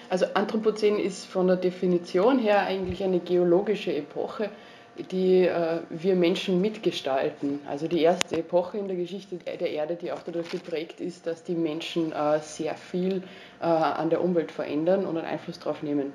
Also Anthropozän ist von der Definition her eigentlich eine geologische Epoche, die wir Menschen mitgestalten. Also die erste Epoche in der Geschichte der Erde, die auch dadurch geprägt ist, dass die Menschen sehr viel an der Umwelt verändern und einen Einfluss darauf nehmen.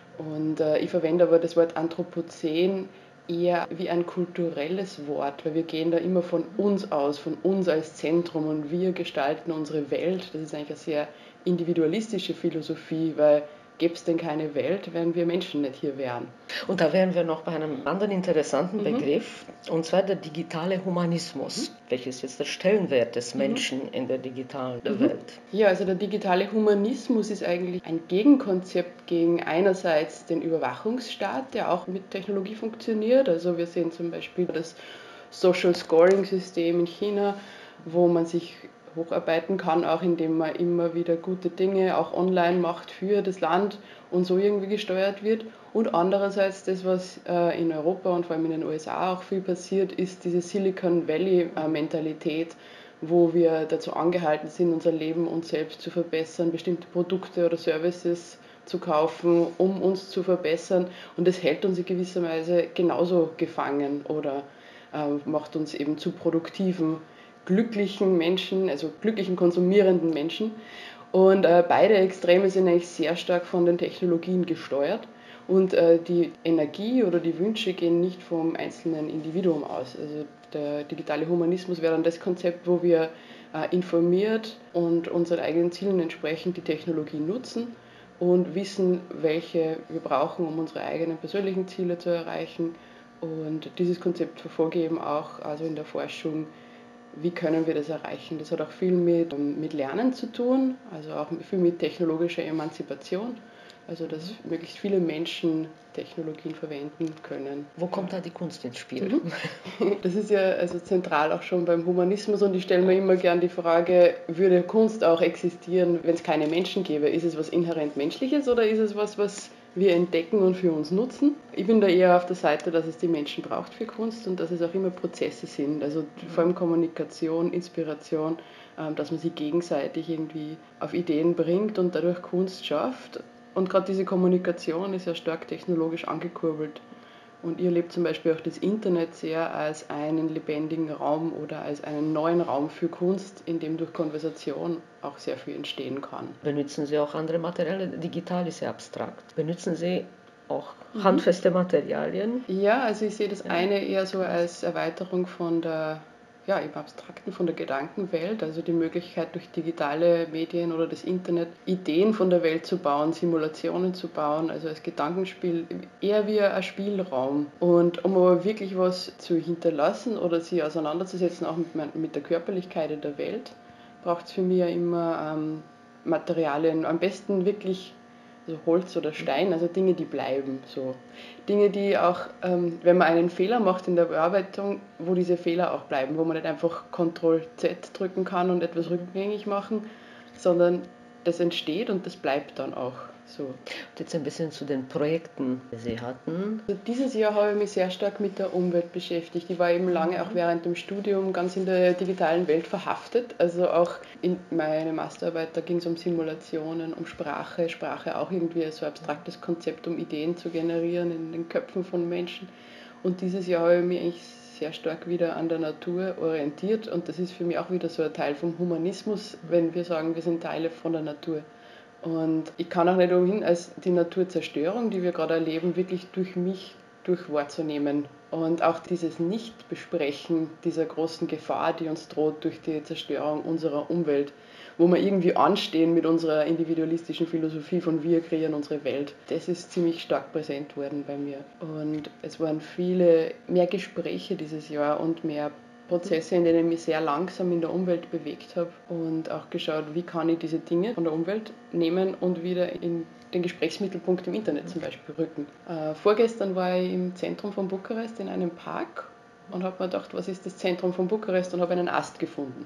Und ich verwende aber das Wort Anthropozän eher wie ein kulturelles Wort, weil wir gehen da immer von uns aus, von uns als Zentrum und wir gestalten unsere Welt. Das ist eigentlich eine sehr individualistische Philosophie, weil gäbe es denn keine Welt, wenn wir Menschen nicht hier wären. Und da wären wir noch bei einem anderen interessanten Begriff, und zwar der digitale Humanismus. Welches jetzt der Stellenwert des Menschen in der digitalen Welt? Ja, also der digitale Humanismus ist eigentlich ein Gegenkonzept gegen einerseits den Überwachungsstaat, der auch mit Technologie funktioniert. Also wir sehen zum Beispiel das Social Scoring System in China, wo man sich hocharbeiten kann, auch indem man immer wieder gute Dinge auch online macht für das Land und so irgendwie gesteuert wird. Und andererseits das, was in Europa und vor allem in den USA auch viel passiert, ist diese Silicon Valley-Mentalität, wo wir dazu angehalten sind, unser Leben uns selbst zu verbessern, bestimmte Produkte oder Services zu kaufen, um uns zu verbessern. Und das hält uns in gewisser Weise genauso gefangen oder macht uns eben zu produktiven, glücklichen Menschen, also glücklichen, konsumierenden Menschen. Und beide Extreme sind eigentlich sehr stark von den Technologien gesteuert. Und die Energie oder die Wünsche gehen nicht vom einzelnen Individuum aus. Also der digitale Humanismus wäre dann das Konzept, wo wir informiert und unseren eigenen Zielen entsprechend die Technologie nutzen und wissen, welche wir brauchen, um unsere eigenen persönlichen Ziele zu erreichen. Und dieses Konzept verfolge ich eben auch also in der Forschung, wie können wir das erreichen. Das hat auch viel mit Lernen zu tun, also auch viel mit technologischer Emanzipation, also dass möglichst viele Menschen Technologien verwenden können. Wo kommt da die Kunst ins Spiel? Das ist ja also zentral auch schon beim Humanismus und ich stelle mir immer gern die Frage, würde Kunst auch existieren, wenn es keine Menschen gäbe? Ist es was inhärent Menschliches oder ist es was wir entdecken und für uns nutzen? Ich bin da eher auf der Seite, dass es die Menschen braucht für Kunst und dass es auch immer Prozesse sind, also vor allem Kommunikation, Inspiration, dass man sich gegenseitig irgendwie auf Ideen bringt und dadurch Kunst schafft. Und gerade diese Kommunikation ist ja stark technologisch angekurbelt. Und ihr erlebt zum Beispiel auch das Internet sehr als einen lebendigen Raum oder als einen neuen Raum für Kunst, in dem durch Konversation auch sehr viel entstehen kann. Benutzen Sie auch andere Materialien? Digital ist ja abstrakt. Benutzen Sie auch handfeste Materialien? Ja, also ich sehe das eine eher so als Erweiterung von der im Abstrakten von der Gedankenwelt, also die Möglichkeit durch digitale Medien oder das Internet Ideen von der Welt zu bauen, Simulationen zu bauen, also als Gedankenspiel, eher wie ein Spielraum. Und um aber wirklich was zu hinterlassen oder sich auseinanderzusetzen, auch mit der Körperlichkeit in der Welt, braucht es für mich ja immer Materialien, am besten wirklich also Holz oder Stein, also Dinge, die bleiben. So. Dinge, die auch, wenn man einen Fehler macht in der Bearbeitung, wo diese Fehler auch bleiben, wo man nicht einfach Ctrl-Z drücken kann und etwas rückgängig machen, sondern das entsteht und das bleibt dann auch so. Und jetzt ein bisschen zu den Projekten, die Sie hatten. Also dieses Jahr habe ich mich sehr stark mit der Umwelt beschäftigt. Ich war eben lange auch während dem Studium ganz in der digitalen Welt verhaftet. Also auch in meiner Masterarbeit, da ging es um Simulationen, um Sprache. Sprache auch irgendwie so ein abstraktes Konzept, um Ideen zu generieren in den Köpfen von Menschen. Und dieses Jahr habe ich mich eigentlich sehr stark wieder an der Natur orientiert. Und das ist für mich auch wieder so ein Teil vom Humanismus, wenn wir sagen, wir sind Teile von der Natur. Und ich kann auch nicht umhin, als die Naturzerstörung, die wir gerade erleben, wirklich durch mich wahrzunehmen. Und auch dieses Nicht-Besprechen dieser großen Gefahr, die uns droht durch die Zerstörung unserer Umwelt, wo wir irgendwie anstehen mit unserer individualistischen Philosophie von wir kreieren unsere Welt. Das ist ziemlich stark präsent worden bei mir. Und es waren mehr Gespräche dieses Jahr und mehr Prozesse, in denen ich mich sehr langsam in der Umwelt bewegt habe und auch geschaut, wie kann ich diese Dinge von der Umwelt nehmen und wieder in den Gesprächsmittelpunkt im Internet zum Beispiel rücken. Vorgestern war ich im Zentrum von Bukarest in einem Park und habe mir gedacht, was ist das Zentrum von Bukarest, und habe einen Ast gefunden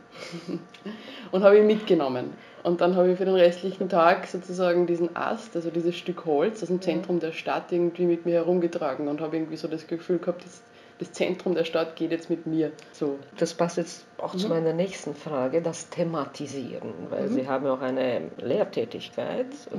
und habe ihn mitgenommen. Und dann habe ich für den restlichen Tag sozusagen diesen Ast, also dieses Stück Holz aus dem Zentrum der Stadt irgendwie mit mir herumgetragen und habe irgendwie so das Gefühl gehabt, das Zentrum der Stadt geht jetzt mit mir. So. Das passt jetzt auch zu meiner nächsten Frage, das Thematisieren, weil Sie haben ja auch eine Lehrtätigkeit und Sie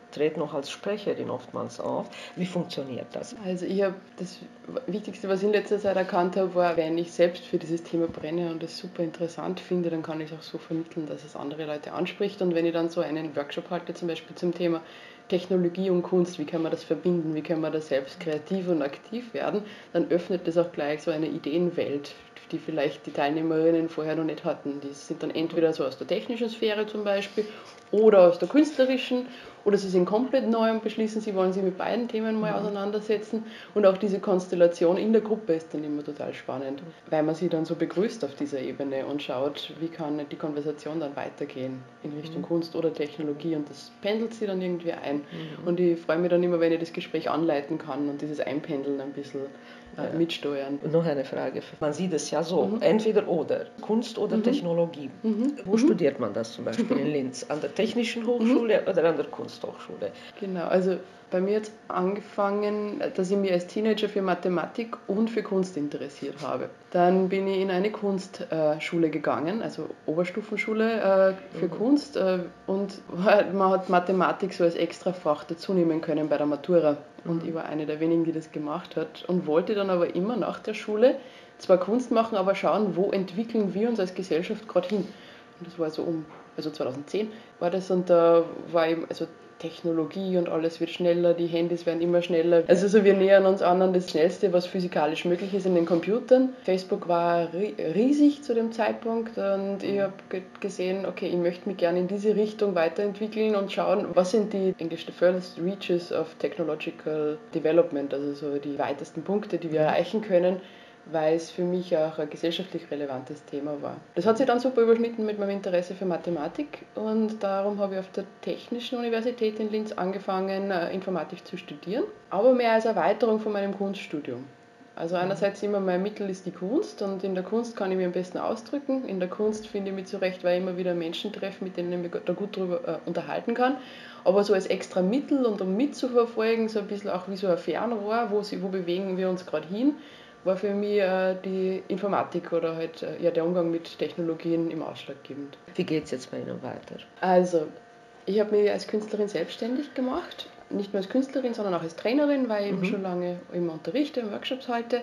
treten noch als Sprecherin oftmals auf. Wie funktioniert das? Also ich habe das Wichtigste, was ich in letzter Zeit erkannt habe, war, wenn ich selbst für dieses Thema brenne und es super interessant finde, dann kann ich es auch so vermitteln, dass es andere Leute anspricht. Und wenn ich dann so einen Workshop halte, zum Beispiel zum Thema Technologie und Kunst, wie kann man das verbinden, wie kann man da selbst kreativ und aktiv werden, dann öffnet das auch gleich so eine Ideenwelt, die vielleicht die Teilnehmerinnen vorher noch nicht hatten. Die sind dann entweder so aus der technischen Sphäre zum Beispiel oder aus der künstlerischen, oder sie sind komplett neu und beschließen, sie wollen sich mit beiden Themen mal auseinandersetzen. Und auch diese Konstellation in der Gruppe ist dann immer total spannend, weil man sie dann so begrüßt auf dieser Ebene und schaut, wie kann die Konversation dann weitergehen in Richtung Kunst oder Technologie, und das pendelt sie dann irgendwie ein. Und ich freue mich dann immer, wenn ich das Gespräch anleiten kann und dieses Einpendeln ein bisschen mitsteuern. Und noch eine Frage. Man sieht es ja so, entweder oder, Kunst oder Technologie. Wo studiert man das zum Beispiel in Linz? An der Technischen Hochschule oder an der Kunsthochschule? Genau, also bei mir hat es angefangen, dass ich mich als Teenager für Mathematik und für Kunst interessiert habe. Dann bin ich in eine Kunstschule gegangen, also Oberstufenschule für Kunst, und man hat Mathematik so als Extrafach dazu nehmen können bei der Matura. Und ich war eine der wenigen, die das gemacht hat, und wollte dann aber immer nach der Schule zwar Kunst machen, aber schauen, wo entwickeln wir uns als Gesellschaft gerade hin. Und das war so also 2010 war das, und da war eben, also Technologie und alles wird schneller, die Handys werden immer schneller. Also so, wir nähern uns an das Schnellste, was physikalisch möglich ist in den Computern. Facebook war riesig zu dem Zeitpunkt, und ich habe gesehen, okay, ich möchte mich gerne in diese Richtung weiterentwickeln und schauen, was sind die English the furthest reaches of technological development, also so die weitesten Punkte, die wir erreichen können, weil es für mich auch ein gesellschaftlich relevantes Thema war. Das hat sich dann super überschnitten mit meinem Interesse für Mathematik, und darum habe ich auf der Technischen Universität in Linz angefangen, Informatik zu studieren, aber mehr als Erweiterung von meinem Kunststudium. Also einerseits immer mein Mittel ist die Kunst, und in der Kunst kann ich mich am besten ausdrücken. In der Kunst finde ich mich zurecht, weil ich immer wieder Menschen treffe, mit denen ich mich da gut drüber unterhalten kann. Aber so als extra Mittel und um mitzuverfolgen, so ein bisschen auch wie so ein Fernrohr, wo bewegen wir uns gerade hin, war für mich die Informatik oder halt der Umgang mit Technologien im ausschlaggebend. Wie geht es jetzt bei Ihnen weiter? Also, ich habe mich als Künstlerin selbstständig gemacht. Nicht nur als Künstlerin, sondern auch als Trainerin, weil ich eben schon lange immer unterrichte und Workshops halte.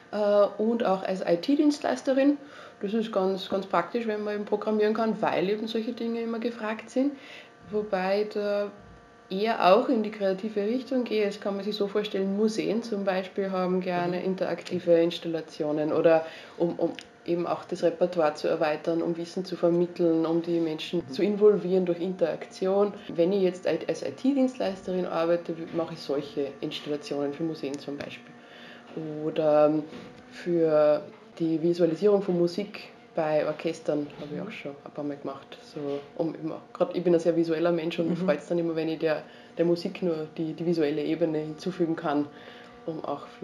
Und auch als IT-Dienstleisterin. Das ist ganz, ganz praktisch, wenn man eben programmieren kann, weil eben solche Dinge immer gefragt sind. Wobei da eher auch in die kreative Richtung gehe. Das kann man sich so vorstellen, Museen zum Beispiel haben gerne interaktive Installationen, oder um eben auch das Repertoire zu erweitern, um Wissen zu vermitteln, um die Menschen zu involvieren durch Interaktion. Wenn ich jetzt als IT-Dienstleisterin arbeite, mache ich solche Installationen für Museen zum Beispiel. Oder für die Visualisierung von Musik bei Orchestern habe ich auch schon ein paar Mal gemacht. So, ich bin ein sehr visueller Mensch, und mich freut es dann immer, wenn ich der Musik nur die visuelle Ebene hinzufügen kann, um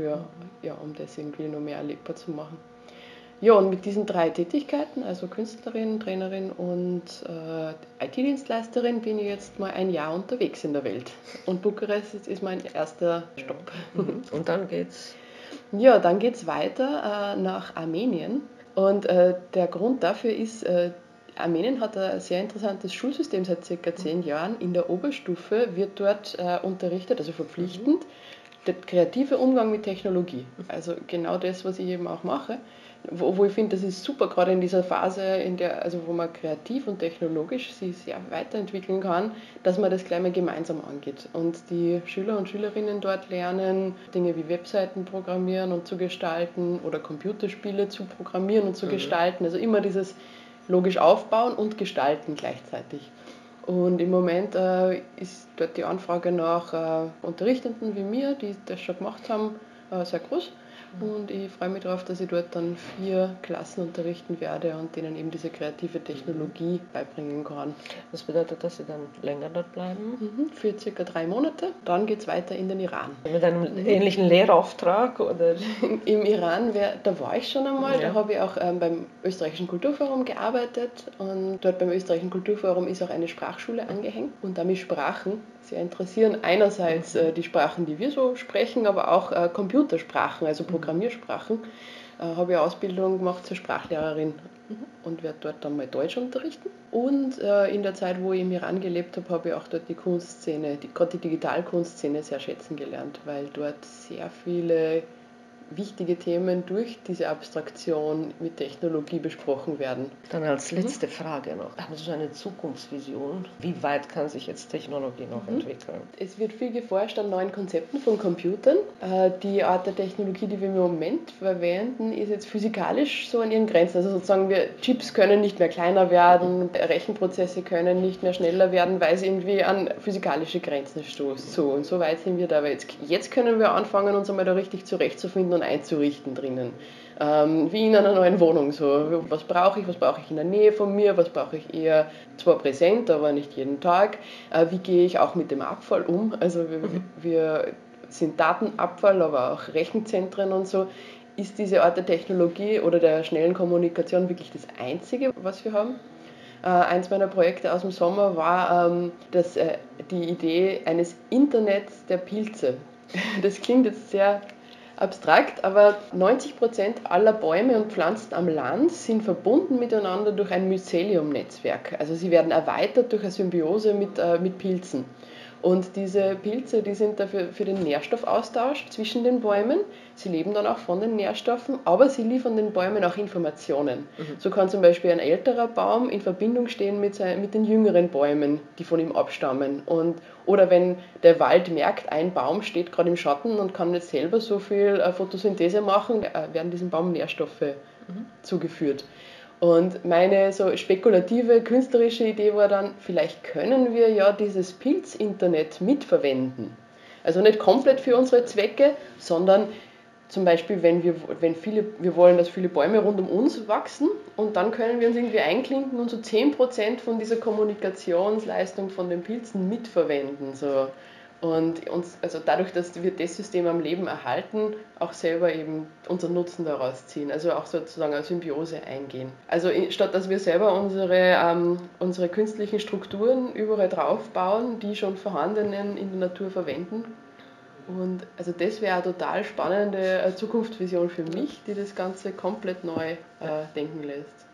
das irgendwie noch mehr erlebbar zu machen. Ja, und mit diesen 3 Tätigkeiten, also Künstlerin, Trainerin und IT-Dienstleisterin, bin ich jetzt mal ein Jahr unterwegs in der Welt. Und Bukarest ist mein erster Stopp. Und dann geht's? Ja, dann geht's weiter nach Armenien. Und der Grund dafür ist, Armenien hat ein sehr interessantes Schulsystem seit ca. 10 Jahren. In der Oberstufe wird dort unterrichtet, also verpflichtend, der kreative Umgang mit Technologie. Also genau das, was ich eben auch mache. Wo ich finde, das ist super, gerade in dieser Phase, wo man kreativ und technologisch sich sehr weiterentwickeln kann, dass man das gleich mal gemeinsam angeht. Und die Schüler und Schülerinnen dort lernen, Dinge wie Webseiten programmieren und zu gestalten oder Computerspiele zu programmieren und zu gestalten. Also immer dieses logisch aufbauen und gestalten gleichzeitig. Und im Moment ist dort die Anfrage nach Unterrichtenden wie mir, die das schon gemacht haben, sehr groß. Und ich freue mich darauf, dass ich dort dann 4 Klassen unterrichten werde und denen eben diese kreative Technologie beibringen kann. Das bedeutet, dass Sie dann länger dort bleiben? Für ca. 3 Monate. Dann geht es weiter in den Iran. Mit einem ähnlichen Lehrauftrag? Oder? Im Iran, da war ich schon einmal. Ja. Da habe ich auch beim Österreichischen Kulturforum gearbeitet. Und dort beim Österreichischen Kulturforum ist auch eine Sprachschule angehängt. Und da mich Sprachen sehr interessieren, einerseits die Sprachen, die wir so sprechen, aber auch Computersprachen, also Programmiersprachen, habe ich eine Ausbildung gemacht zur Sprachlehrerin und werde dort dann mal Deutsch unterrichten. Und in der Zeit, wo ich im Iran gelebt habe, habe ich auch dort die Kunstszene, gerade die Digitalkunstszene sehr schätzen gelernt, weil dort sehr viele wichtige Themen durch diese Abstraktion mit Technologie besprochen werden. Dann als letzte Frage noch, haben Sie so eine Zukunftsvision? Wie weit kann sich jetzt Technologie noch entwickeln? Es wird viel geforscht an neuen Konzepten von Computern. Die Art der Technologie, die wir im Moment verwenden, ist jetzt physikalisch so an ihren Grenzen. Also sozusagen Chips können nicht mehr kleiner werden, Rechenprozesse können nicht mehr schneller werden, weil sie irgendwie an physikalische Grenzen stoßen. So, und so weit sind wir da. Aber jetzt können wir anfangen, uns einmal da richtig zurechtzufinden und einzurichten drinnen. Wie in einer neuen Wohnung. So, was brauche ich in der Nähe von mir, was brauche ich eher zwar präsent, aber nicht jeden Tag. Wie gehe ich auch mit dem Abfall um? Also wir sind Datenabfall, aber auch Rechenzentren und so. Ist diese Art der Technologie oder der schnellen Kommunikation wirklich das Einzige, was wir haben? Eins meiner Projekte aus dem Sommer war die Idee eines Internets der Pilze. Das klingt jetzt sehr abstrakt, aber 90% aller Bäume und Pflanzen am Land sind verbunden miteinander durch ein Mycelium-Netzwerk. Also sie werden erweitert durch eine Symbiose mit Pilzen. Und diese Pilze, die sind dafür für den Nährstoffaustausch zwischen den Bäumen. Sie leben dann auch von den Nährstoffen, aber sie liefern den Bäumen auch Informationen. So kann zum Beispiel ein älterer Baum in Verbindung stehen mit den jüngeren Bäumen, die von ihm abstammen. Oder wenn der Wald merkt, ein Baum steht gerade im Schatten und kann nicht selber so viel Photosynthese machen, werden diesem Baum Nährstoffe zugeführt. Und meine so spekulative, künstlerische Idee war dann, vielleicht können wir ja dieses Pilz-Internet mitverwenden. Also nicht komplett für unsere Zwecke, sondern zum Beispiel, wir wollen, dass viele Bäume rund um uns wachsen und dann können wir uns irgendwie einklinken und so 10% von dieser Kommunikationsleistung von den Pilzen mitverwenden. So. Und also dadurch, dass wir das System am Leben erhalten, auch selber eben unseren Nutzen daraus ziehen, also auch sozusagen eine Symbiose eingehen. Also statt dass wir selber unsere künstlichen Strukturen überall drauf bauen, die schon vorhandenen in der Natur verwenden. Und also das wäre eine total spannende Zukunftsvision für mich, die das Ganze komplett neu denken lässt.